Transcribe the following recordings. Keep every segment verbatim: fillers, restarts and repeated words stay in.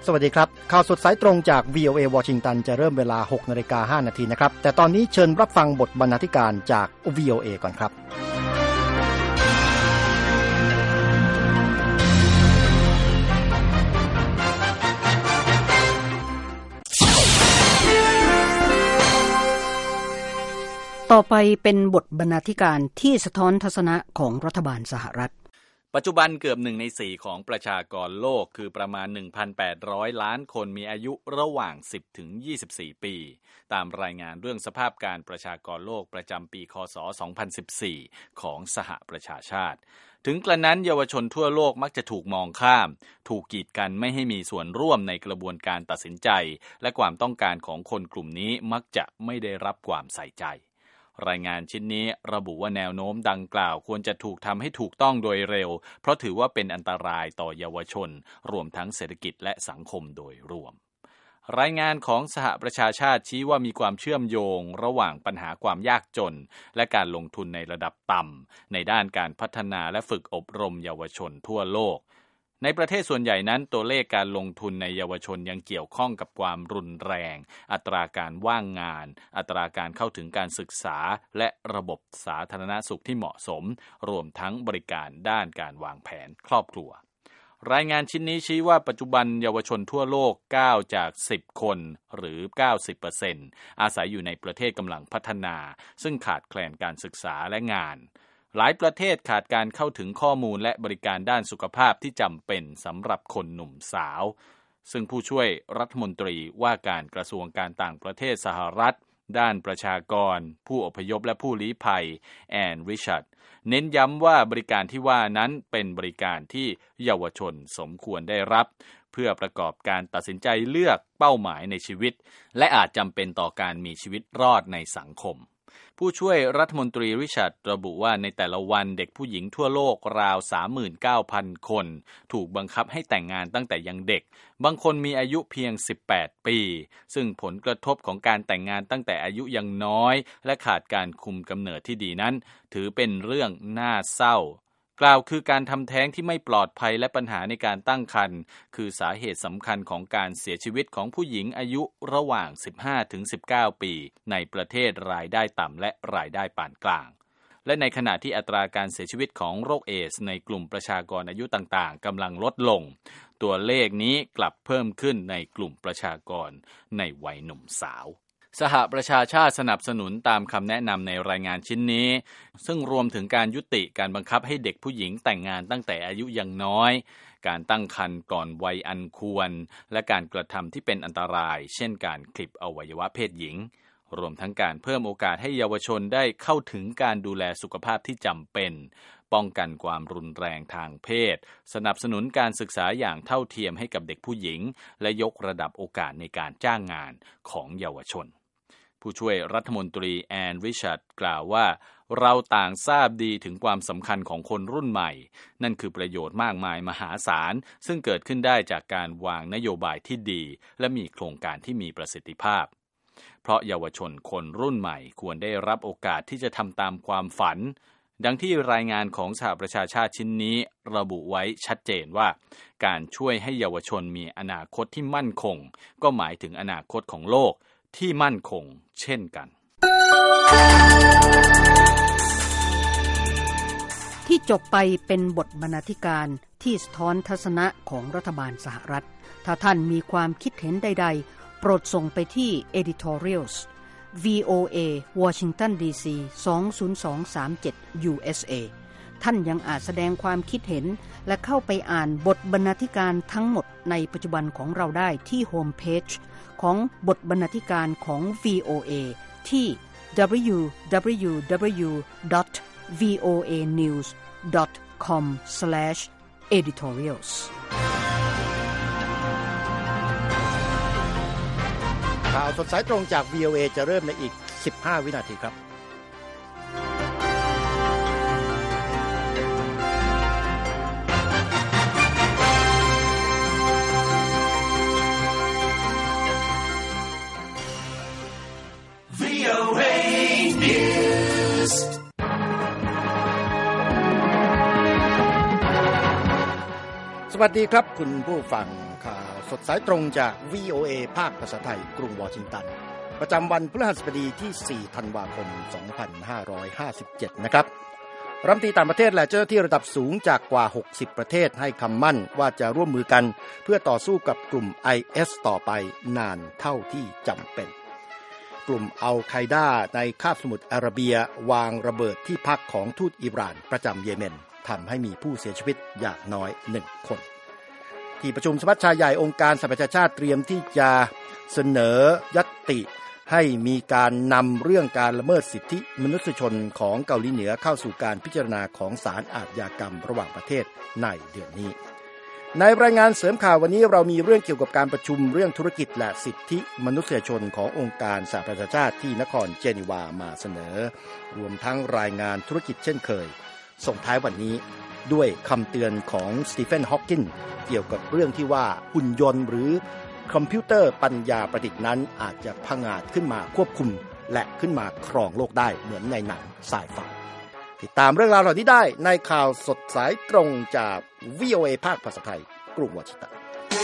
สวัสดีครับข่าวสดสายตรงจาก วี โอ เอ วอชิงตันจะเริ่มเวลา หกนาฬิกาห้านาทีนะครับแต่ตอนนี้เชิญรับฟังบทบรรณาธิการจาก วี โอ เอ ก่อนครับต่อไปเป็นบทบรรณาธิการที่สะท้อนทัศนะของรัฐบาลสหรัฐปัจจุบันเกือบหนึ่งในสี่ของประชากรโลกคือประมาณ หนึ่งพันแปดร้อย ล้านคนมีอายุระหว่าง สิบถึงยี่สิบสี่ ปีตามรายงานเรื่องสภาพการประชากรโลกประจำปีคศสองพันสิบสี่ของสหประชาชาติถึงกระนั้นเยาวชนทั่วโลกมักจะถูกมองข้ามถูกกีดกันไม่ให้มีส่วนร่วมในกระบวนการตัดสินใจและความต้องการของคนกลุ่มนี้มักจะไม่ได้รับความใส่ใจรายงานชิ้นนี้ระบุว่าแนวโน้มดังกล่าวควรจะถูกทำให้ถูกต้องโดยเร็วเพราะถือว่าเป็นอันตรายต่อเยาวชนรวมทั้งเศรษฐกิจและสังคมโดยรวมรายงานของสหประชาชาติชี้ว่ามีความเชื่อมโยงระหว่างปัญหาความยากจนและการลงทุนในระดับต่ำในด้านการพัฒนาและฝึกอบรมเยาวชนทั่วโลกในประเทศส่วนใหญ่นั้นตัวเลขการลงทุนในเยาวชนยังเกี่ยวข้องกับความรุนแรงอัตราการว่างงานอัตราการเข้าถึงการศึกษาและระบบสาธารณสุขที่เหมาะสมรวมทั้งบริการด้านการวางแผนครอบครัวรายงานชิ้นนี้ชี้ว่าปัจจุบันเยาวชนทั่วโลกเก้าจากสิบคนหรือ เก้าสิบเปอร์เซ็นต์ อาศัยอยู่ในประเทศกำลังพัฒนาซึ่งขาดแคลนการศึกษาและงานหลายประเทศขาดการเข้าถึงข้อมูลและบริการด้านสุขภาพที่จำเป็นสำหรับคนหนุ่มสาวซึ่งผู้ช่วยรัฐมนตรีว่าการกระทรวงการต่างประเทศสหรัฐด้านประชากรผู้อพยพและผู้ลี้ภัยแอนริชาร์ดเน้นย้ำว่าบริการที่ว่านั้นเป็นบริการที่เยาวชนสมควรได้รับเพื่อประกอบการตัดสินใจเลือกเป้าหมายในชีวิตและอาจจำเป็นต่อการมีชีวิตรอดในสังคมผู้ช่วยรัฐมนตรีริชาร์ดระบุว่าในแต่ละวันเด็กผู้หญิงทั่วโลกราว สามหมื่นเก้าพัน คนถูกบังคับให้แต่งงานตั้งแต่ยังเด็กบางคนมีอายุเพียงสิบแปดปีซึ่งผลกระทบของการแต่งงานตั้งแต่อายุยังน้อยและขาดการคุมกำเนิดที่ดีนั้นถือเป็นเรื่องน่าเศร้ากล่าวคือการทำแท้งที่ไม่ปลอดภัยและปัญหาในการตั้งครรภ์คือสาเหตุสำคัญของการเสียชีวิตของผู้หญิงอายุระหว่าง สิบห้าถึงสิบเก้า ปีในประเทศรายได้ต่ำและรายได้ปานกลางและในขณะที่อัตราการเสียชีวิตของโรคเอดส์ในกลุ่มประชากรอายุต่างๆกำลังลดลงตัวเลขนี้กลับเพิ่มขึ้นในกลุ่มประชากรในวัยหนุ่มสาวสหประชาชาติสนับสนุนตามคำแนะนำในรายงานชิ้นนี้ซึ่งรวมถึงการยุติการบังคับให้เด็กผู้หญิงแต่งงานตั้งแต่อายุยังน้อยการตั้งครรภ์ก่อนวัยอันควรและการกระทำที่เป็นอันตรายเช่นการคลิปอวัยวะเพศหญิงรวมทั้งการเพิ่มโอกาสให้เยาวชนได้เข้าถึงการดูแลสุขภาพที่จำเป็นป้องกันความรุนแรงทางเพศสนับสนุนการศึกษาอย่างเท่าเทียมให้กับเด็กผู้หญิงและยกระดับโอกาสในการจ้างงานของเยาวชนผู้ช่วยรัฐมนตรีแอนริชาร์ดกล่าวว่าเราต่างทราบดีถึงความสำคัญของคนรุ่นใหม่นั่นคือประโยชน์มากมายมหาศาลซึ่งเกิดขึ้นได้จากการวางนโยบายที่ดีและมีโครงการที่มีประสิทธิภาพเพราะเยาวชนคนรุ่นใหม่ควรได้รับโอกาสที่จะทำตามความฝันดังที่รายงานของสหประชาชาติชิ้นนี้ระบุไว้ชัดเจนว่าการช่วยให้เยาวชนมีอนาคตที่มั่นคงก็หมายถึงอนาคตของโลกที่มั่นคงเช่นกันที่จบไปเป็นบทบรรณาธิการที่สะท้อนทัศนะของรัฐบาลสหรัฐถ้าท่านมีความคิดเห็นใดๆโปรดส่งไปที่ editorials วี โอ เอ Washington ดี ซี สอง ศูนย์ สอง สาม เจ็ด ยู เอส เอ ท่านยังอาจแสดงความคิดเห็นและเข้าไปอ่านบทบรรณาธิการทั้งหมดในปัจจุบันของเราได้ที่โฮมเพจของบทบรรณาธิการของ วี โอ เอ ที่ ดับเบิลยู ดับเบิลยู ดับเบิลยู ดอท วี โอ เอ นิวส์ ดอท คอม สแลช เอดิทอเรียลส์ข่าวสดสายตรงจาก วี โอ เอ จะเริ่มในอีกสิบห้าวินาทีครับสวัสดีครับคุณผู้ฟังข่าวสดสายตรงจาก วี โอ เอ ภาคภาษาไทยกรุงวอชิงตันประจำวันพฤหัสบดีที่สี่ธันวาคมสองพันห้าร้อยห้าสิบเจ็ดนะครับรัฐมนตรีต่างประเทศและเจ้าหน้าที่ระดับสูงจากกว่าหกสิบประเทศให้คำมั่นว่าจะร่วมมือกันเพื่อต่อสู้กับกลุ่ม ไอ เอส ต่อไปนานเท่าที่จำเป็นกลุ่มอัลไคดาในคาบสมุทรอาระเบียวางระเบิดที่พักของทูตอิหร่านประจำเยเมนทำให้มีผู้เสียชีวิตอย่างน้อยหนึ่งคนที่ประชุมสมัชชาใหญ่องค์การสหประชาชาติเตรียมที่จะเสนอญัตติให้มีการนำเรื่องการละเมิดสิทธิมนุษยชนของเกาหลีเหนือเข้าสู่การพิจารณาของศาลอาชญากรรมระหว่างประเทศในเดือนนี้ในรายงานเสริมข่าววันนี้เรามีเรื่องเกี่ยวกับการประชุมเรื่องธุรกิจและสิทธิมนุษยชนขององค์การสหประชาชาติที่นครเจนีวามาเสนอรวมทั้งรายงานธุรกิจเช่นเคยส่งท้ายวันนี้ด้วยคำเตือนของสตีเฟนฮอว์กินส์เกี่ยวกับเรื่องที่ว่าหุ่นยนต์หรือคอมพิวเตอร์ปัญญาประดิษฐ์นั้นอาจจะผงาดขึ้นมาควบคุมและขึ้นมาครองโลกได้เหมือนในหนังไซไฟติดตามเรื่องราวเหล่านี้ได้ในข่าวสดสายตรงจาก วี โอ เอ ภาคภาษาไทยกรุงวอชิงตัน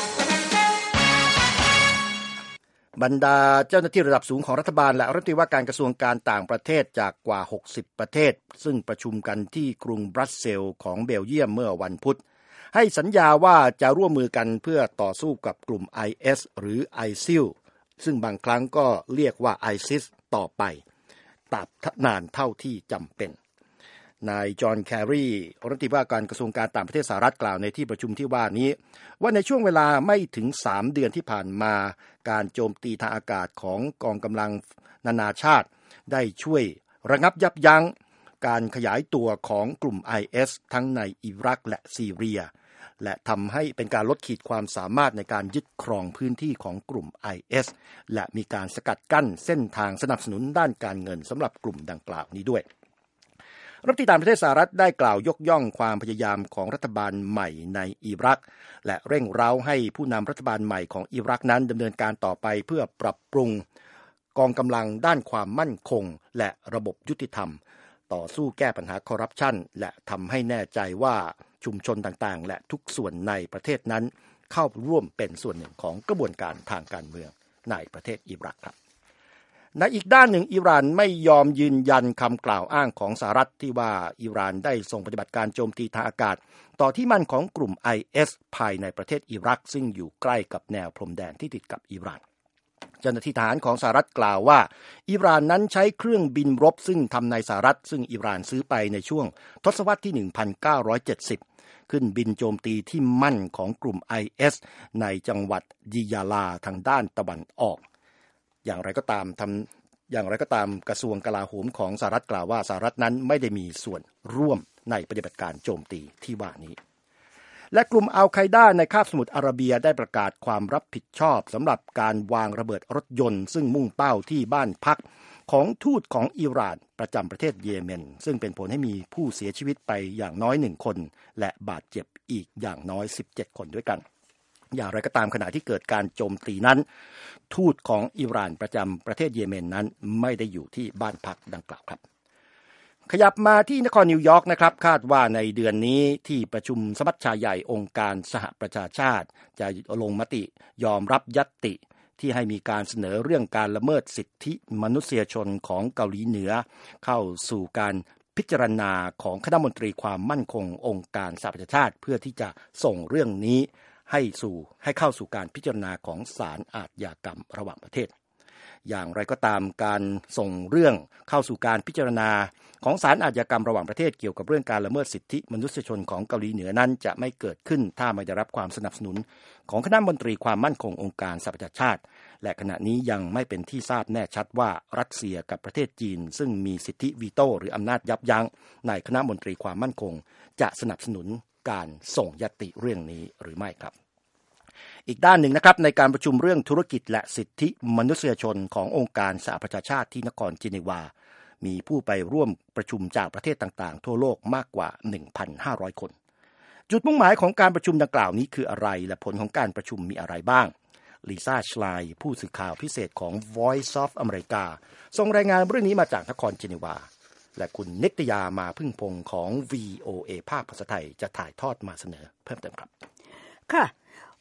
บรรดาเจ้าหน้าที่ระดับสูงของรัฐบาลและรัฐมนตรีว่าการกระทรวงการต่างประเทศจากกว่าหกสิบประเทศซึ่งประชุมกันที่กรุงบรัสเซลส์ของเบลเยียมเมื่อวันพุธให้สัญญาว่าจะร่วมมือกันเพื่อต่อสู้กับกลุ่ม ไอ เอส หรือ ไอ ซิล ซึ่งบางครั้งก็เรียกว่า ไอซิส ต่อไปตราบนานเท่าที่จำเป็นนายจอห์นแครีรัฐมนตรีว่าการกระทรวงการต่างประเทศสหรัฐกล่าวในที่ประชุมที่ว่านี้ว่าในช่วงเวลาไม่ถึงสามเดือนที่ผ่านมาการโจมตีทางอากาศของกองกำลังนานาชาติได้ช่วยระงับยับยั้งการขยายตัวของกลุ่ม ไอ เอส ทั้งในอิรักและซีเรียและทำให้เป็นการลดขีดความสามารถในการยึดครองพื้นที่ของกลุ่ม ไอ เอส และมีการสกัดกั้นเส้นทางสนับสนุนด้านการเงินสำหรับกลุ่มดังกล่าวนี้ด้วยรัฐมนตรีต่างประเทศสหรัฐได้กล่าวยกย่องความพยายามของรัฐบาลใหม่ในอิรักและเร่งเร้าให้ผู้นำรัฐบาลใหม่ของอิรักนั้นดำเนินการต่อไปเพื่อปรับปรุงกองกำลังด้านความมั่นคงและระบบยุติธรรมต่อสู้แก้ปัญหาคอร์รัปชันและทำให้แน่ใจว่าชุมชนต่างๆและทุกส่วนในประเทศนั้นเข้าร่วมเป็นส่วนหนึ่งของกระบวนการทางการเมืองในประเทศอิรักครับในอีกด้านหนึ่งอิหร่านไม่ยอมยืนยันคำกล่าวอ้างของสหรัฐที่ว่าอิหร่านได้ส่งปฏิบัติการโจมตีทางอากาศต่อที่มั่นของกลุ่ม ไอ เอส ภายในประเทศอิรักซึ่งอยู่ใกล้กับแนวพรมแดนที่ติดกับอิหร่านเจ้าหน้าที่ทหารของสหรัฐกล่าวว่าอิหร่านนั้นใช้เครื่องบินรบซึ่งทำในสหรัฐซึ่งอิหร่านซื้อไปในช่วงทศวรรษที่ หนึ่งพันเก้าร้อยเจ็ดสิบ ขึ้นบินโจมตีที่มั่นของกลุ่ม ไอ เอส ในจังหวัดยิยาลาทางด้านตะวันออกอย่างไรก็ตามทำอย่างไรก็ตามกระทรวงกลาโหมของสหรัฐกล่าวว่าสหรัฐนั้นไม่ได้มีส่วนร่วมในปฏิบัติการโจมตีที่ว่านี้และกลุ่มอัลไคดาในคาบสมุทรอาระเบียได้ประกาศความรับผิดชอบสำหรับการวางระเบิดรถยนต์ซึ่งมุ่งเป้าที่บ้านพักของทูตของอิหร่านประจำประเทศเยเมนซึ่งเป็นผลให้มีผู้เสียชีวิตไปอย่างน้อยหนึ่งคนและบาดเจ็บอีกอย่างน้อยสิบเจ็ดคนด้วยกันอย่างไรก็ตามขณะที่เกิดการโจมตีนั้นทูตของอิหร่านประจำประเทศเยเมนนั้นไม่ได้อยู่ที่บ้านพักดังกล่าวครับขยับมาที่นครนิวยอร์กนะครับคาดว่าในเดือนนี้ที่ประชุมสมัชชาใหญ่องค์การสหประชาชาติจะลงมติยอมรับญัตติที่ให้มีการเสนอเรื่องการละเมิดสิทธิมนุษยชนของเกาหลีเหนือเข้าสู่การพิจารณาของคณะมนตรีความมั่นคงองค์การสหประชาชาติเพื่อที่จะส่งเรื่องนี้ให้สู่ให้เข้าสู่การพิจารณาของศาลอาชญากรรมระหว่างประเทศอย่างไรก็ตามการส่งเรื่องเข้าสู่การพิจารณาของศาลอาชญากรรมระหว่างประเทศเกี่ยวกับเรื่องการละเมิดสิทธิมนุษยชนของเกาหลีเหนือนั้นจะไม่เกิดขึ้นถ้าไม่ได้รับความสนับสนุนของคณะมนตรีความมั่นคงองค์การสหประชาชาติและขณะนี้ยังไม่เป็นที่ทราบแน่ชัดว่ารัสเซียกับประเทศจีนซึ่งมีสิทธิวีโต้หรืออำนาจยับยั้งในคณะมนตรีความมั่นคงจะสนับสนุนการส่งญัตติเรื่องนี้หรือไม่ครับอีกด้านหนึ่งนะครับในการประชุมเรื่องธุรกิจและสิทธิมนุษยชนขององค์การสหประชาชาติที่นครเจนีวามีผู้ไปร่วมประชุมจากประเทศต่างๆทั่วโลกมากกว่า หนึ่งพันห้าร้อย คนจุดมุ่งหมายของการประชุมดังกล่าวนี้คืออะไรและผลของการประชุมมีอะไรบ้างลิซ่าชไลน์ผู้สื่อข่าวพิเศษของ Voice of America ส่งรายงานเรื่องนี้มาจากนครเจนีวาและคุณนิตยามาพึ่งพงศ์ของ วี โอ เอ ภาคภาษาไทยจะถ่ายทอดมาเสนอเพิ่มเติมครับค่ะ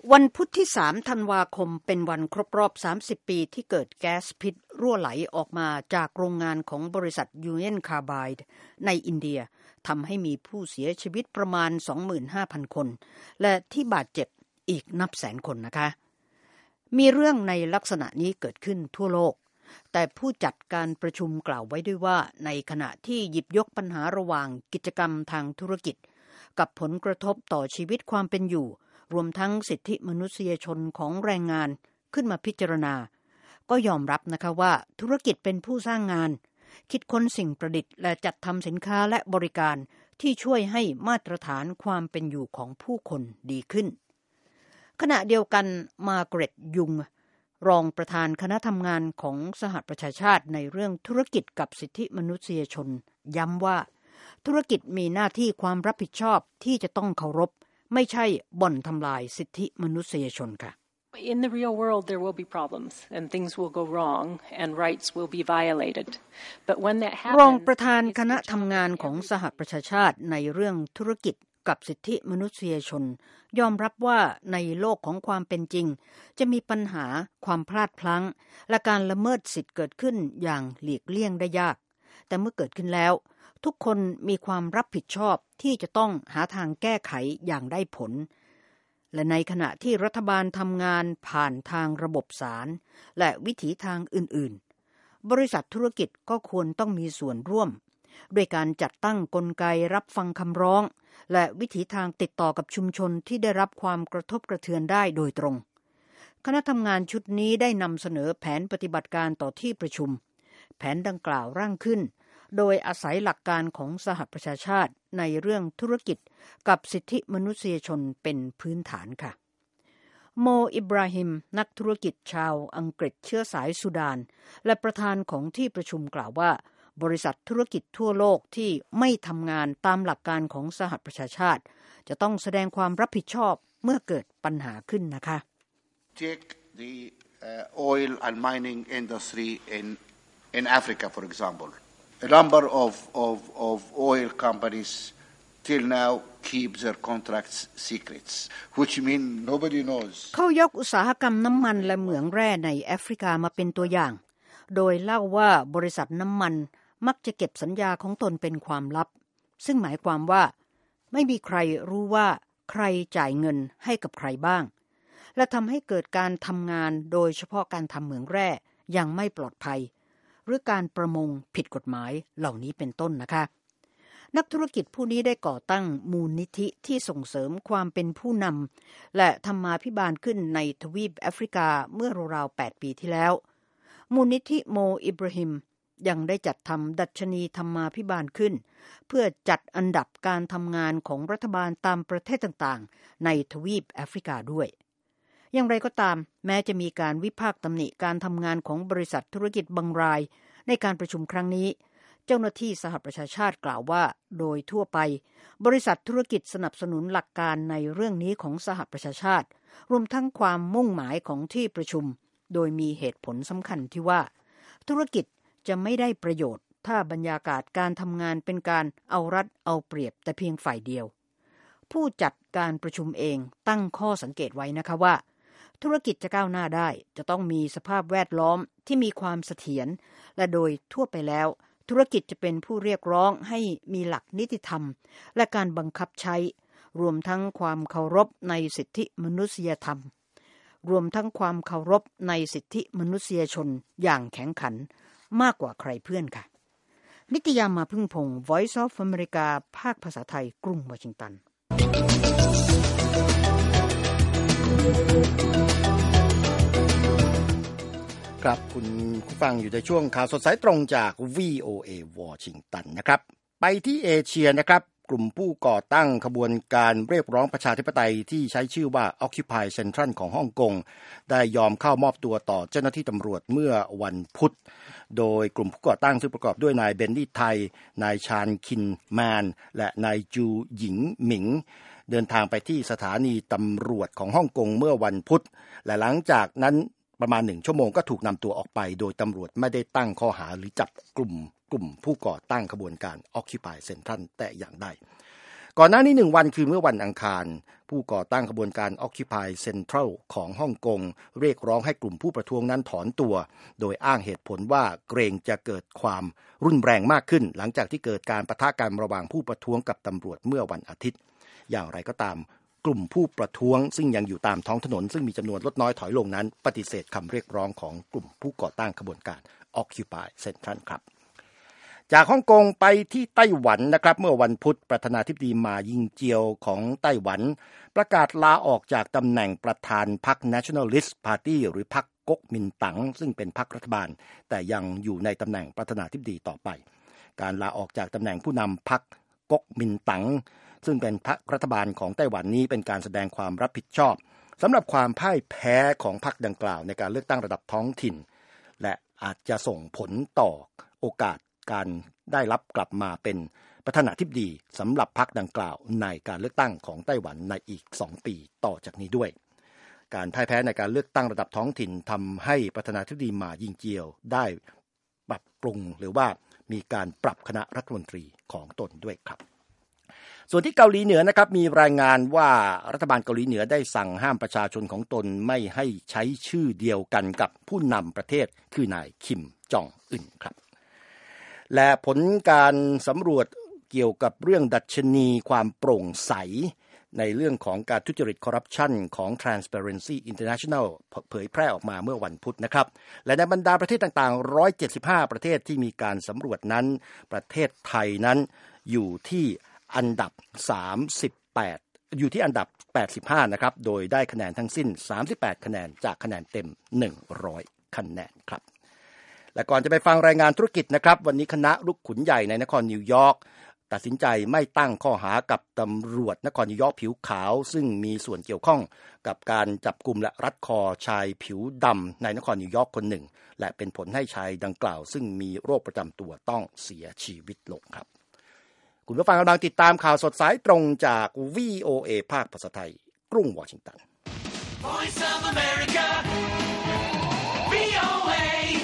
วันพุธที่สามธันวาคมเป็นวันครบรอบสามสิบปีที่เกิดแก๊สพิษรั่วไหลออกมาจากโรงงานของบริษัท Union Carbide ในอินเดียทำให้มีผู้เสียชีวิตประมาณ สองหมื่นห้าพัน คนและที่บาดเจ็บอีกนับแสนคนนะคะมีเรื่องในลักษณะนี้เกิดขึ้นทั่วโลกแต่ผู้จัดการประชุมกล่าวไว้ด้วยว่าในขณะที่หยิบยกปัญหาระหว่างกิจกรรมทางธุรกิจกับผลกระทบต่อชีวิตความเป็นอยู่รวมทั้งสิทธิมนุษยชนของแรงงานขึ้นมาพิจารณาก็ยอมรับนะคะว่าธุรกิจเป็นผู้สร้างงานคิดค้นสิ่งประดิษฐ์และจัดทำสินค้าและบริการที่ช่วยให้มาตรฐานความเป็นอยู่ของผู้คนดีขึ้นขณะเดียวกันมาร์เกร็ตยุงรองประธานคณะทำงานของสหประชาชาติในเรื่องธุรกิจกับสิทธิมนุษยชนย้ำว่าธุรกิจมีหน้าที่ความรับผิดชอบที่จะต้องเคารพไม่ใช่บ่อนทำลายสิทธิมนุษยชนค่ะ In the real world there will be problems and things will go wrong and rights will be violated but when that happens รองประธานคณะทำงานของสหประชาชาติในเรื่องธุรกิจกับสิทธิมนุษยชนยอมรับว่าในโลกของความเป็นจริงจะมีปัญหาความพลาดพลั้งและการละเมิดสิทธิ์เกิดขึ้นอย่างหลีกเลี่ยงได้ยากแต่เมื่อเกิดขึ้นแล้วทุกคนมีความรับผิดชอบที่จะต้องหาทางแก้ไขอย่างได้ผลและในขณะที่รัฐบาลทำงานผ่านทางระบบศาลและวิถีทางอื่นๆบริษัทธุรกิจก็ควรต้องมีส่วนร่วมด้วยการจัดตั้งกลไกรับฟังคำร้องและวิถีทางติดต่อกับชุมชนที่ได้รับความกระทบกระเทือนได้โดยตรงคณะทำงานชุดนี้ได้นำเสนอแผนปฏิบัติการต่อที่ประชุมแผนดังกล่าวร่างขึ้นโดยอาศัยหลักการของสหประชาชาติในเรื่องธุรกิจกับสิทธิมนุษยชนเป็นพื้นฐานค่ะโมอิบราฮิมนักธุรกิจชาวอังกฤษเชื้อสายสุดานและประธานของที่ประชุมกล่าวว่าบริษัทธุรกิจทั่วโลกที่ไม่ทำงานตามหลักการของสหประชาชาติจะต้องแสดงความรับผิดชอบเมื่อเกิดปัญหาขึ้นนะคะ Take the uh, oil and mining industry in in Africa for example.A number of, of, of oil companies till now keep their contracts secrets, which mean nobody knows. เขายกอุตสาหกรรมน้ำมันและเหมืองแร่ในแอฟริกามาเป็นตัวอย่าง โดยเล่าว่าบริษัทน้ำมันมักจะเก็บสัญญาของตนเป็นความลับ ซึ่งหมายความว่าไม่มีใครรู้ว่าใครจ่ายเงินให้กับใครบ้าง และทำให้เกิดการทำงานโดยเฉพาะการทำเหมืองแร่ยังไม่ปลอดภัยหรือการประมงผิดกฎหมายเหล่านี้เป็นต้นนะคะนักธุรกิจผู้นี้ได้ก่อตั้งมูลนิธิที่ส่งเสริมความเป็นผู้นำและธรรมาภิบาลขึ้นในทวีปแอฟริกาเมื่อราวๆแปดปีที่แล้วมูลนิธิโมอิบราฮิมยังได้จัดทำดัชนีธรรมาภิบาลขึ้นเพื่อจัดอันดับการทำงานของรัฐบาลตามประเทศต่างๆในทวีปแอฟริกาด้วยอย่างไรก็ตามแม้จะมีการวิพากษ์ตำหนิการทำงานของบริษัทธุรกิจบางรายในการประชุมครั้งนี้เจ้าหน้าที่สหประชาชาติกล่าวว่าโดยทั่วไปบริษัทธุรกิจสนับสนุนหลักการในเรื่องนี้ของสหประชาชาติรวมทั้งความมุ่งหมายของที่ประชุมโดยมีเหตุผลสำคัญที่ว่าธุรกิจจะไม่ได้ประโยชน์ถ้าบรรยากาศการทำงานเป็นการเอารัดเอาเปรียบแต่เพียงฝ่ายเดียวผู้จัดการประชุมเองตั้งข้อสังเกตไว้นะคะว่าธุรกิจจะก้าวหน้าได้จะต้องมีสภาพแวดล้อมที่มีความเสถียรและโดยทั่วไปแล้วธุรกิจจะเป็นผู้เรียกร้องให้มีหลักนิติธรรมและการบังคับใช้รวมทั้งความเคารพในสิทธิมนุษยธรรมรวมทั้งความเคารพในสิทธิมนุษยชนอย่างแข็งขันมากกว่าใครเพื่อนค่ะนิตยามาพึ่งพงศ์ Voice of America ภาคภาษาไทยกรุงวอชิงตันครับคุณผู้ฟังอยู่ในช่วงข่าวสดสายตรงจาก วี โอ เอ วอชิงตันนะครับไปที่เอเชียนะครับกลุ่มผู้ก่อตั้งขบวนการเรียกร้องประชาธิปไตยที่ใช้ชื่อว่า Occupy Central ของฮ่องกงได้ยอมเข้ามอบตัวต่อเจ้าหน้าที่ตำรวจเมื่อวันพุธโดยกลุ่มผู้ก่อตั้งซึ่งประกอบด้วยนายเบนนี่ไทยนายชานคินแมนและนายจูหญิงหมิงเดินทางไปที่สถานีตำรวจของฮ่องกงเมื่อวันพุธและหลังจากนั้นประมาณหนึ่งชั่วโมงก็ถูกนำตัวออกไปโดยตำรวจไม่ได้ตั้งข้อหาหรือจับกลุ่มกลุ่มผู้ก่อตั้งขบวนการ Occupy Central แต่อย่างใดก่อนหน้านี้หนึ่งวันคือเมื่อวันอังคารผู้ก่อตั้งขบวนการ Occupy Central ของฮ่องกงเรียกร้องให้กลุ่มผู้ประท้วงนั้นถอนตัวโดยอ้างเหตุผลว่าเกรงจะเกิดความรุนแรงมากขึ้นหลังจากที่เกิดการปะทะกันระหว่างผู้ประท้วงกับตำรวจเมื่อวันอาทิตย์อย่างไรก็ตามกลุ่มผู้ประท้วงซึ่งยังอยู่ตามท้องถนนซึ่งมีจำนวนลดน้อยถอยลงนั้นปฏิเสธคำเรียกร้องของกลุ่มผู้ก่อตั้งขบวนการ Occupy Central ครับจากฮ่องกงไปที่ไต้หวันนะครับเมื่อวันพุธประธานาธิบดีมายิงเจียวของไต้หวันประกาศลาออกจากตำแหน่งประธานพรรค Nationalist Party หรือพรรคก๊กมินตั๋งซึ่งเป็นพรรครัฐบาลแต่ยังอยู่ในตำแหน่งประธานาธิบดีต่อไปการลาออกจากตำแหน่งผู้นำพรรคก๊กมินตั๋งซึ่งเป็นพรรครัฐบาลของไต้หวันนี้เป็นการแสดงความรับผิดชอบสำหรับความพ่ายแพ้ของพรรคดังกล่าวในการเลือกตั้งระดับท้องถิ่นและอาจจะส่งผลต่อโอกาสการได้รับกลับมาเป็นประธานาธิบดีสำหรับพรรคดังกล่าวในการเลือกตั้งของไต้หวันในอีกสองปีต่อจากนี้ด้วยการพ่ายแพ้ในการเลือกตั้งระดับท้องถิ่นทำให้ประธานาธิบดีมายิงเจียวได้ปรับปรุงหรือว่ามีการปรับคณะรัฐมนตรีของตนด้วยครับส่วนที่เกาหลีเหนือนะครับมีรายงานว่ารัฐบาลเกาหลีเหนือได้สั่งห้ามประชาชนของตนไม่ให้ใช้ชื่อเดียวกันกับผู้นำประเทศคือนายคิมจองอึนครับและผลการสำรวจเกี่ยวกับเรื่องดัชนีความโปร่งใสในเรื่องของการทุจริตคอร์รัปชันของ Transparency International เผยแพร่ออกมาเมื่อวันพุธนะครับและในบรรดาประเทศต่างๆหนึ่งร้อยเจ็ดสิบห้าประเทศที่มีการสำรวจนั้นประเทศไทยนั้นอยู่ที่อันดับสามสิบแปดอยู่ที่อันดับแปดสิบห้านะครับโดยได้คะแนนทั้งสิ้นสามสิบแปดคะแนนจากคะแนนเต็มหนึ่งร้อยคะแนนครับและก่อนจะไปฟังรายงานธุรกิจนะครับวันนี้คณะลูกขุนใหญ่ในนครนิวยอร์กตัดสินใจไม่ตั้งข้อหากับตำรวจนครนิวยอร์กผิวขาวซึ่งมีส่วนเกี่ยวข้องกับการจับกุมและรัดคอชายผิวดำในนครนิวยอร์กคนหนึ่งและเป็นผลให้ชายดังกล่าวซึ่งมีโรคประจำตัวต้องเสียชีวิตลงครับคุณผู้ฟังกำลังติดตามข่าวสดสายตรงจาก วี โอ เอ ภาคภาษาไทยกรุงวอชิงตัน Voice of America วี โอ เอ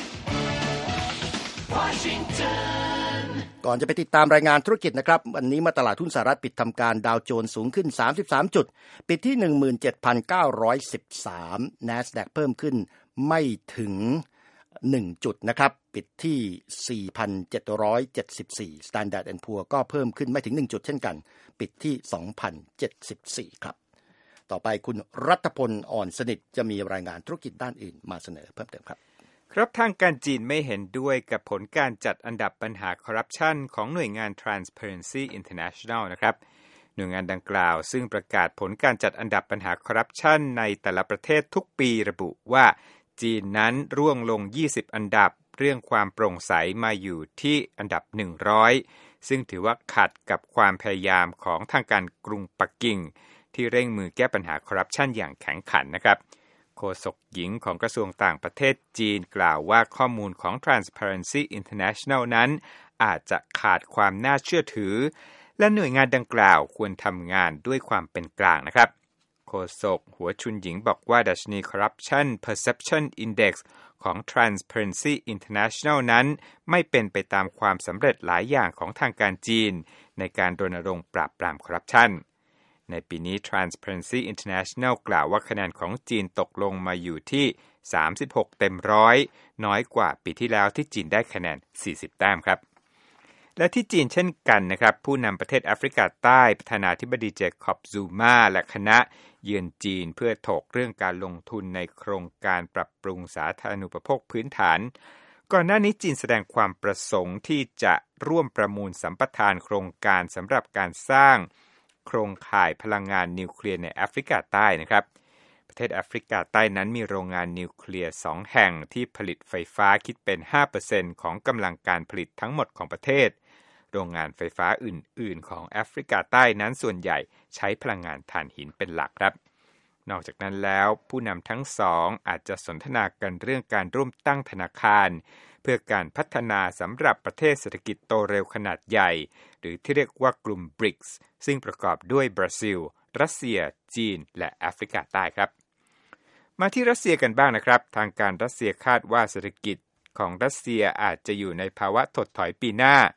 Washington ก่อนจะไปติดตามรายงานธุรกิจนะครับวันนี้มาตลาดหุ้นสหรัฐปิดทำการดาวโจนส์สูงขึ้นสามสิบสามจุดปิดที่ หนึ่งหมื่นเจ็ดพันเก้าร้อยสิบสาม NASDAQ เพิ่มขึ้นไม่ถึงหนึ่งจุดนะครับปิดที่ สี่พันเจ็ดร้อยเจ็ดสิบสี่ Standard แอนด์ Poor's ก็เพิ่มขึ้นไม่ถึงหนึ่งจุดเช่นกันปิดที่ สองพันเจ็ดสิบสี่ ครับต่อไปคุณรัฐพลอ่อนสนิทจะมีรายงานธุรกิจด้านอื่นมาเสนอเพิ่มเติมครับครับทางการจีนไม่เห็นด้วยกับผลการจัดอันดับปัญหาคอร์รัปชันของหน่วยงาน Transparency International นะครับหน่วยงานดังกล่าวซึ่งประกาศผลการจัดอันดับปัญหาคอร์รัปชันในแต่ละประเทศทุกปีระบุว่าจีนนั้นร่วงลงยี่สิบอันดับเรื่องความโปร่งใสมาอยู่ที่อันดับหนึ่งร้อยซึ่งถือว่าขัดกับความพยายามของทางการกรุงปักกิ่งที่เร่งมือแก้ปัญหาคอร์รัปชันอย่างแข็งขันนะครับโฆษกหญิงของกระทรวงต่างประเทศจีนกล่าวว่าข้อมูลของ Transparency International นั้นอาจจะขาดความน่าเชื่อถือและหน่วยงานดังกล่าวควรทำงานด้วยความเป็นกลางนะครับโฆษกหัวชุนหญิงบอกว่าดัชนี Corruption Perception Index ของ Transparency International นั้นไม่เป็นไปตามความสำเร็จหลายอย่างของทางการจีนในการรณรงค์ปราบปรามคอร์รัปชันในปีนี้ Transparency International กล่าวว่าคะแนนของจีนตกลงมาอยู่ที่สามสิบหกเต็มร้อยน้อยกว่าปีที่แล้วที่จีนได้คะแนนสี่สิบแต้มครับและที่จีนเช่นกันนะครับผู้นำประเทศแอฟริกาใต้ประธานาธิบดีเจคอบซูมาและคณะเยือนจีนเพื่อถกเรื่องการลงทุนในโครงการปรับปรุงสาธารณูปโภคพื้นฐานก่อนหน้านี้จีนแสดงความประสงค์ที่จะร่วมประมูลสัมปทานโครงการสำหรับการสร้างโครงข่ายพลังงานนิวเคลียร์ในแอฟริกาใต้นะครับประเทศแอฟริกาใต้นั้นมีโรงงานนิวเคลียร์สองแห่งที่ผลิตไฟฟ้าคิดเป็น ห้าเปอร์เซ็นต์ ของกำลังการผลิตทั้งหมดของประเทศโรงงานไฟฟ้าอื่นๆของแอฟริกาใต้นั้นส่วนใหญ่ใช้พลังงานถ่านหินเป็นหลักครับนอกจากนั้นแล้วผู้นำทั้งสองอาจจะสนทนากันเรื่องการร่วมตั้งธนาคารเพื่อการพัฒนาสำหรับประเทศเศรษฐกิจโตเร็วขนาดใหญ่หรือที่เรียกว่ากลุ่ม บริกส์ ซึ่งประกอบด้วยบราซิลรัสเซียจีนและแอฟริกาใต้ครับมาที่รัสเซียกันบ้างนะครับทางการรัสเซียคาดว่าเศรษฐกิจของรัสเซียอาจจะอยู่ในภาวะถดถอยปีหน้า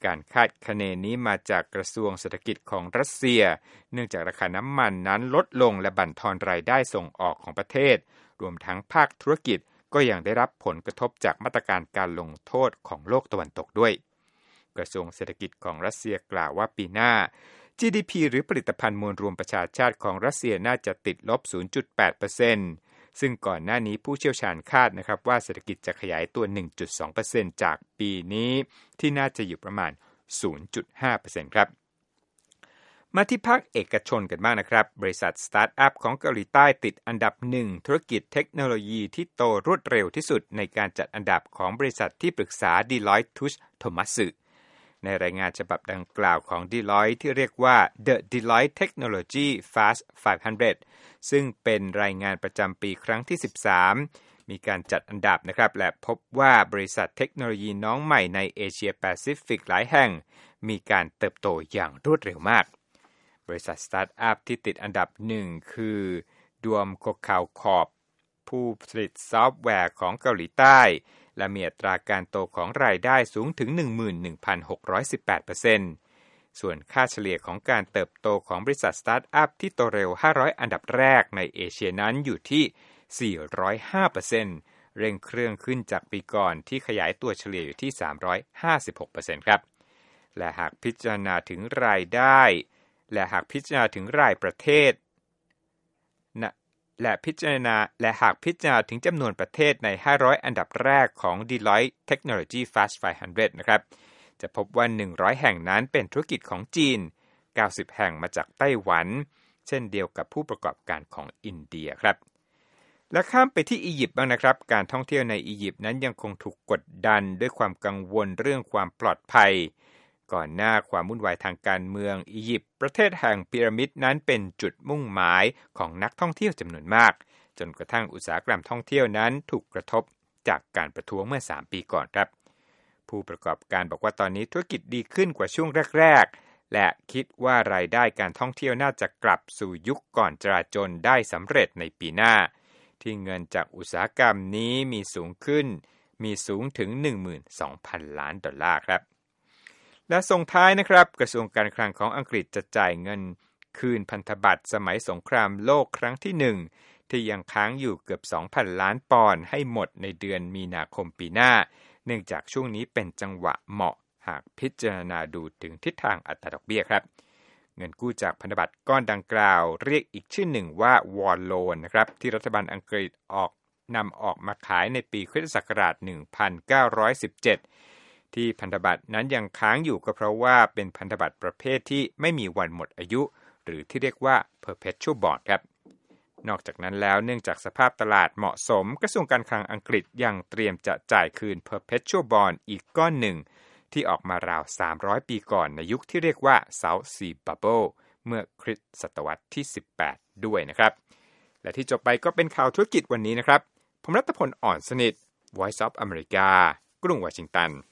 การคาดคะเนนี้มาจากกระทรวงเศรษฐกิจของรัสเซียเนื่องจากราคาน้ำมันนั้นลดลงและบั่นทอนรายได้ส่งออกของประเทศรวมทั้งภาคธุรกิจก็ยังได้รับผลกระทบจากมาตรการการลงโทษของโลกตะวันตกด้วยกระทรวงเศรษฐกิจของรัสเซียกล่าวว่าปีหน้า จี ดี พี หรือผลิตภัณฑ์มวลรวมประชาชาติของรัสเซียน่าจะติดลบ ศูนย์จุดแปดเปอร์เซ็นต์ ซึ่งก่อนหน้านี้ผู้เชี่ยวชาญคาดนะครับว่าเศรษฐกิจจะขยายตัว หนึ่งจุดสองเปอร์เซ็นต์ จากปีนี้ที่น่าจะอยู่ประมาณ ศูนย์จุดห้าเปอร์เซ็นต์ ครับมาที่ภาคเอกชนกันบ้างนะครับบริษัทสตาร์ทอัพของเกาหลีใต้ติดอันดับหนึ่งธุรกิจเทคโนโลยีที่โตรวดเร็วที่สุดในการจัดอันดับของบริษัทที่ปรึกษา Deloitte Touche Tohmatsu ในรายงานฉบับดังกล่าวของ Deloitte ที่เรียกว่า The Deloitte Technology Fast ห้าร้อยซึ่งเป็นรายงานประจำปีครั้งที่สิบสามมีการจัดอันดับนะครับและพบว่าบริษัทเทคโนโลยีน้องใหม่ในเอเชียแปซิฟิกหลายแห่งมีการเติบโตอย่างรวดเร็วมากบริษัทสตาร์ทอัพที่ติดอันดับหนึ่งคือดวมโคคาวคอร์ปผู้ผลิตซอฟต์แวร์ของเกาหลีใต้และมีอัตราการโตของรายได้สูงถึง หนึ่งหมื่นหนึ่งพันหกร้อยสิบแปดเปอร์เซ็นต์ ส่วนค่าเฉลี่ยของการเติบโตของบริษัทสตาร์ทอัพที่โตเร็วห้าร้อยอันดับแรกในเอเชียนั้นอยู่ที่ สี่ร้อยห้าเปอร์เซ็นต์ เร่งเครื่องขึ้นจากปีก่อนที่ขยายตัวเฉลี่ยอยู่ที่ สามร้อยห้าสิบหกเปอร์เซ็นต์ ครับและหากพิจารณาถึงรายได้และหากพิจารณาถึงรายประเทศนะและพิจารณาและหากพิจารณาถึงจำนวนประเทศในห้าร้อยอันดับแรกของ Deloitte Technology Fast ห้าร้อยนะครับจะพบว่าหนึ่งร้อยแห่งนั้นเป็นธุรกิจของจีนเก้าสิบแห่งมาจากไต้หวันเช่นเดียวกับผู้ประกอบการของอินเดียครับและข้ามไปที่อียิปต์บ้างนะครับการท่องเที่ยวในอียิปต์นั้นยังคงถูกกดดันด้วยความกังวลเรื่องความปลอดภัยก่อนหน้าความวุ่นวายทางการเมืองอียิปต์ประเทศแห่งพีระมิดนั้นเป็นจุดมุ่งหมายของนักท่องเที่ยวจำนวนมากจนกระทั่งอุตสาหกรรมท่องเที่ยวนั้นถูกกระทบจากการประท้วงเมื่อสามปีก่อนครับผู้ประกอบการบอกว่าตอนนี้ธุรกิจดีขึ้นกว่าช่วงแรกๆและคิดว่ารายได้การท่องเที่ยวน่าจะกลับสู่ยุคก่อนจลาจลได้สำเร็จในปีหน้าที่เงินจากอุตสาหกรรมนี้มีสูงขึ้นมีสูงถึง หนึ่งหมื่นสองพัน ล้านดอลลาร์ครับและส่งท้ายนะครับกระทรวงการคลังของอังกฤษจะจ่ายเงินคืนพันธบัตรสมัยสงครามโลกครั้งที่หนึ่งที่ยังค้างอยู่เกือบ สองพัน ล้านปอนด์ให้หมดในเดือนมีนาคมปีหน้าเนื่องจากช่วงนี้เป็นจังหวะเหมาะหากพิจารณาดูถึงทิศทางอัตราดอกเบี้ยครับเงินกู้จากพันธบัตรก้อนดังกล่าวเรียกอีกชื่อหนึ่งว่าวอร์โลนนะครับที่รัฐบาลอังกฤษออกนำออกมาขายในปีคริสตศักราชหนึ่งพันเก้าร้อยสิบเจ็ดที่พันธบัตรนั้นยังค้างอยู่ก็เพราะว่าเป็นพันธบัตรประเภทที่ไม่มีวันหมดอายุหรือที่เรียกว่า perpetual bond ครับนอกจากนั้นแล้วเนื่องจากสภาพตลาดเหมาะสมกระทรวงการคลังอังกฤษยังเตรียมจะจ่ายคืน perpetual bond อีกก้อนหนึ่งที่ออกมาราวสามร้อยปีก่อนในยุคที่เรียกว่า South Sea Bubble เมื่อคริสตศตวรรษที่สิบแปดด้วยนะครับและที่จบไปก็เป็นข่าวธุรกิจวันนี้นะครับผมรัตพลอ่อนสนิท Voice of America กรุงวอชิงตัน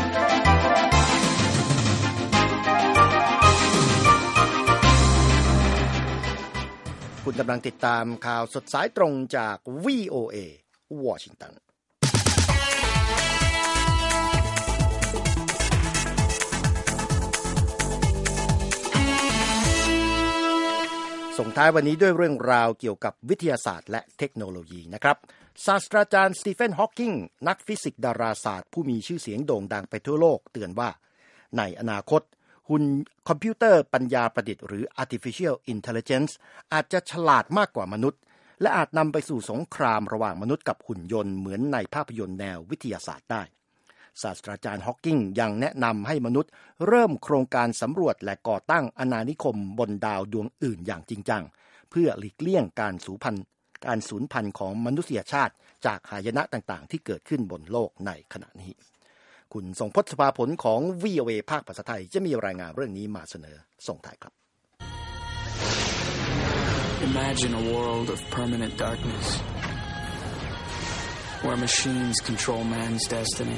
คุณกำลังติดตามข่าวสดสายตรงจาก วี โอ เอ วอชิงตันส่งท้ายวันนี้ด้วยเรื่องราวเกี่ยวกับวิทยาศาสตร์และเทคโนโลยีนะครับศาสตราจารย์สตีเฟนฮอว์กิงนักฟิสิกส์ดาราศาสตร์ผู้มีชื่อเสียงโด่งดังไปทั่วโลกเตือนว่าในอนาคตหุ่นคอมพิวเตอร์ปัญญาประดิษฐ์หรือ artificial intelligence อาจจะฉลาดมากกว่ามนุษย์และอาจนำไปสู่สงครามระหว่างมนุษย์กับหุ่นยนต์เหมือนในภาพยนตร์แนววิทยาศาสตร์ได้ศาสตราจารย์ฮอว์กิงยังแนะนำให้มนุษย์เริ่มโครงการสำรวจและก่อตั้งอาณานิคมบนดาวดวงอื่นอย่างจริงจังเพื่อหลีกเลี่ยงการสูญพันธุ์การสูญพันธุ์ของมนุษยชาติจากหายนะต่างๆที่เกิดขึ้นบนโลกในขณะนี้คุณทรงพจน์สภาผลของ วี โอ เอ ภาคภาษาไทยจะมีรายงานเรื่องนี้มาเสนอส่งท้ายครับ Imagine a world of permanent darkness where machines control man's destiny.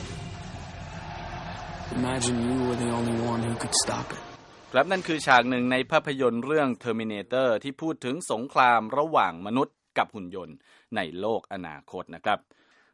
Imagine you were the only one who could stop it. ครับนั่นคือฉากหนึ่งในภาพยนตร์เรื่อง Terminator ที่พูดถึงสงครามระหว่างมนุษย์กับหุ่นยนต์ในโลกอนาคตนะครับ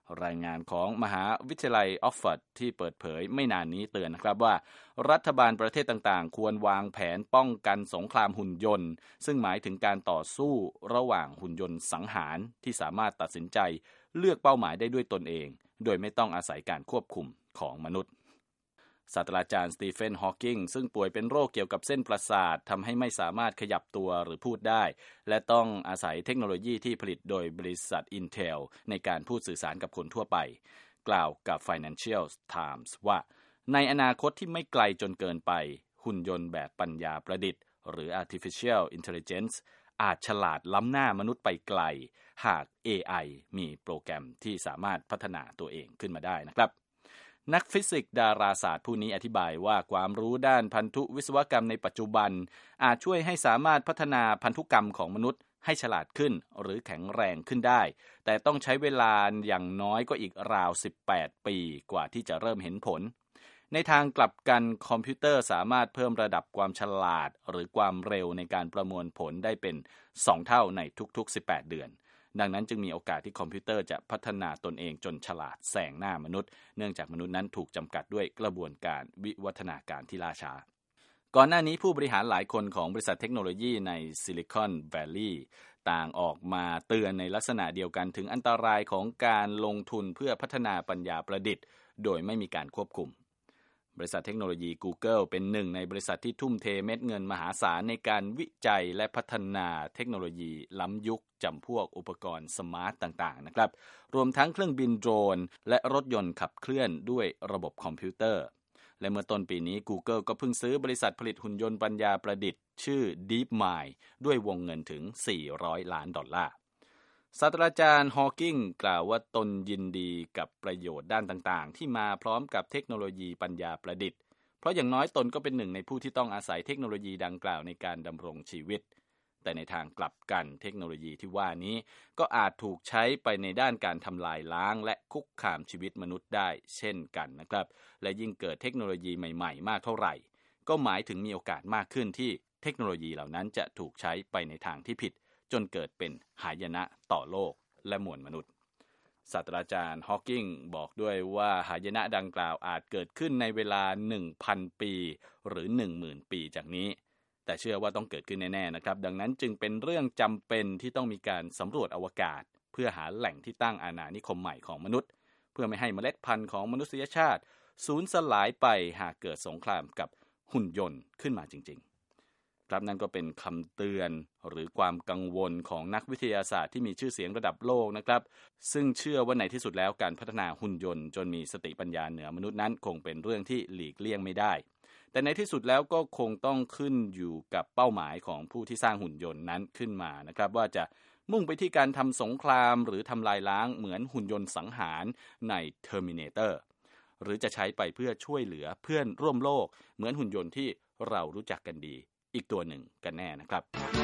รายงานของมหาวิทยาลัยออกฟอร์ดที่เปิดเผยไม่นานนี้เตือนนะครับว่ารัฐบาลประเทศต่างๆควรวางแผนป้องกันสงครามหุ่นยนต์ซึ่งหมายถึงการต่อสู้ระหว่างหุ่นยนต์สังหารที่สามารถตัดสินใจเลือกเป้าหมายได้ด้วยตนเองโดยไม่ต้องอาศัยการควบคุมของมนุษย์ศาสตราจารย์สตีเฟนฮอว์กิงซึ่งป่วยเป็นโรคเกี่ยวกับเส้นประสาททำให้ไม่สามารถขยับตัวหรือพูดได้และต้องอาศัยเทคโนโลยีที่ผลิตโดยบริษัท Intel ในการพูดสื่อสารกับคนทั่วไปกล่าวกับ Financial Times ว่าในอนาคตที่ไม่ไกลจนเกินไปหุ่นยนต์แบบปัญญาประดิษฐ์หรือ Artificial Intelligence อาจฉลาดล้ำหน้ามนุษย์ไปไกลหาก เอ ไอ มีโปรแกรมที่สามารถพัฒนาตัวเองขึ้นมาได้นะครับนักฟิสิกส์ดาราศาสตร์ผู้นี้อธิบายว่าความรู้ด้านพันธุวิศวกรรมในปัจจุบันอาจช่วยให้สามารถพัฒนาพันธุกรรมของมนุษย์ให้ฉลาดขึ้นหรือแข็งแรงขึ้นได้แต่ต้องใช้เวลาอย่างน้อยก็อีกราวสิบแปดปีกว่าที่จะเริ่มเห็นผลในทางกลับกันคอมพิวเตอร์สามารถเพิ่มระดับความฉลาดหรือความเร็วในการประมวลผลได้เป็นสองเท่าในทุกๆสิบแปดเดือนดังนั้นจึงมีโอกาสที่คอมพิวเตอร์จะพัฒนาตนเองจนฉลาดแซงหน้ามนุษย์เนื่องจากมนุษย์นั้นถูกจำกัดด้วยกระบวนการวิวัฒนาการที่ล่าช้าก่อนหน้านี้ผู้บริหารหลายคนของบริษัทเทคโนโลยีในซิลิคอนแวลลีย์ต่างออกมาเตือนในลักษณะเดียวกันถึงอันตรายของการลงทุนเพื่อพัฒนาปัญญาประดิษฐ์โดยไม่มีการควบคุมบริษัทเทคโนโลยี Google เป็นหนึ่งในบริษัทที่ทุ่มเทเม็ดเงินมหาศาลในการวิจัยและพัฒนาเทคโนโลยีล้ำยุคจำพวกอุปกรณ์สมาร์ตต่างๆนะครับรวมทั้งเครื่องบินโดรนและรถยนต์ขับเคลื่อนด้วยระบบคอมพิวเตอร์และเมื่อต้นปีนี้ Google ก็เพิ่งซื้อบริษัทผลิตหุ่นยนต์ปัญญาประดิษฐ์ชื่อ DeepMind ด้วยวงเงินถึงสี่ร้อยล้านดอลลาร์ศาสตราจารย์ฮอว์กิงกล่าวว่าตนยินดีกับประโยชน์ด้านต่างๆที่มาพร้อมกับเทคโนโลยีปัญญาประดิษฐ์เพราะอย่างน้อยตนก็เป็นหนึ่งในผู้ที่ต้องอาศัยเทคโนโลยีดังกล่าวในการดำรงชีวิตแต่ในทางกลับกันเทคโนโลยีที่ว่านี้ก็อาจถูกใช้ไปในด้านการทำลายล้างและคุกคามชีวิตมนุษย์ได้เช่นกันนะครับและยิ่งเกิดเทคโนโลยีใหม่ๆมากเท่าไหร่ก็หมายถึงมีโอกาสมากขึ้นที่เทคโนโลยีเหล่านั้นจะถูกใช้ไปในทางที่ผิดจนเกิดเป็นหายนะต่อโลกและมวลมนุษย์ศาสตราจารย์ฮอว์กิงบอกด้วยว่าหายนะดังกล่าวอาจเกิดขึ้นในเวลา หนึ่งพัน ปีหรือ หนึ่งหมื่น ปีจากนี้แต่เชื่อว่าต้องเกิดขึ้นแน่ๆนะครับดังนั้นจึงเป็นเรื่องจำเป็นที่ต้องมีการสำรวจอวกาศเพื่อหาแหล่งที่ตั้งอาณานิคมใหม่ของมนุษย์เพื่อไม่ให้เมล็ดพันธุ์ของมนุษยชาติสูญสลายไปหากเกิดสงครามกับหุ่นยนต์ขึ้นมาจริงๆครับนั่นก็เป็นคำเตือนหรือความกังวลของนักวิทยาศาสตร์ที่มีชื่อเสียงระดับโลกนะครับซึ่งเชื่อว่าในที่สุดแล้วการพัฒนาหุ่นยนต์จนมีสติปัญญาเหนือมนุษย์นั้นคงเป็นเรื่องที่หลีกเลี่ยงไม่ได้แต่ในที่สุดแล้วก็คงต้องขึ้นอยู่กับเป้าหมายของผู้ที่สร้างหุ่นยนต์นั้นขึ้นมานะครับว่าจะมุ่งไปที่การทำสงครามหรือทำลายล้างเหมือนหุ่นยนต์สังหารใน Terminator หรือจะใช้ไปเพื่อช่วยเหลือเพื่อนร่วมโลกเหมือนหุ่นยนต์ที่เรารู้จักกันดีอีกตัวหนึ่งกันแน่นะครับ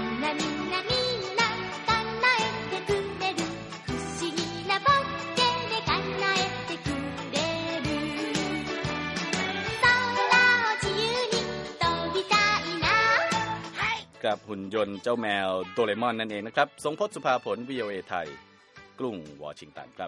กับหุ่นยนต์เจ้าแมวโดเรมอนนั่นเองนะครับทรงพจน์สุภาผล วี โอ เอ ไทยกรุงวอชิงตันครับ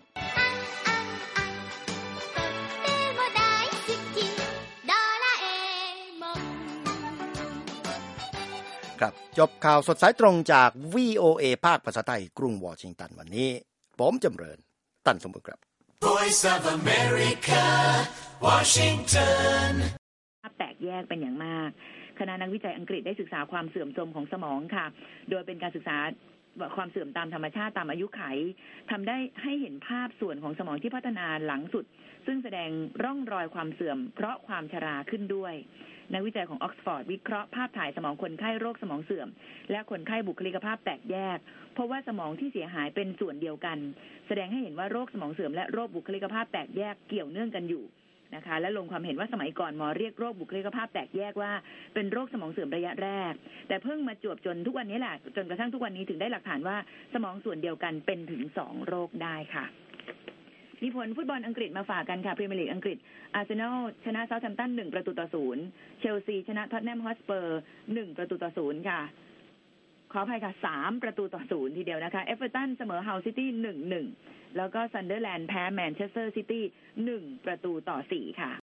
ครับจบข่าวสดสายตรงจาก วี โอ เอ ภาคภาษาไทยกรุงวอชิงตันวันนี้ผมจำเริญตั้นสมบูรณ์ครับ Voice of America Washington แตกแยกเป็นอย่างมากคณะนักวิจัยอังกฤษได้ศึกษาความเสื่อมโทรมของสมองค่ะโดยเป็นการศึกษาความเสื่อมตามธรรมชาติตามอายุไขทำได้ให้เห็นภาพส่วนของสมองที่พัฒนาหลังสุดซึ่งแสดงร่องรอยความเสื่อมเพราะความชราขึ้นด้วยนักวิจัยของออกซฟอร์ดวิเคราะห์ภาพถ่ายสมองคนไข้โรคสมองเสื่อมและคนไข้บุคลิกภาพแตกแยกเพราะว่าสมองที่เสียหายเป็นส่วนเดียวกันแสดงให้เห็นว่าโรคสมองเสื่อมและโรคบุคลิกภาพแตกแยกเกี่ยวเนื่องกันอยู่นะคะและลงความเห็นว่าสมัยก่อนหมอเรียกโรคบุคลิกภาพแตกแยกว่าเป็นโรคสมองเสื่อมระยะแรกแต่เพิ่งมาจวบจนทุกวันนี้แหละจนกระทั่งทุกวันนี้ถึงได้หลักฐานว่าสมองส่วนเดียวกันเป็นถึงสองโรคได้ค่ะมีผลฟุตบอลอังกฤษมาฝากกันค่ะพรีเมียร์ลีกอังกฤษอาร์เซนอลชนะเซาท์แฮมป์ตันหนึ่งประตูต่อศูนย์เชลซีชนะท็อตแนมฮอตสเปอร์หนึ่งประตูต่อศูนย์ค่ะคออภัยค่ะสามประตูต่อศูนย์ทีเดียวนะคะเอเวอร์ตันเสมอเฮาซิตี้ หนึ่งหนึ่ง แล้วก็ซันเดอร์แลนด์แพ้แมนเชสเตอร์ซิตี้หนึ่งประตูต่อสี่ค่ะ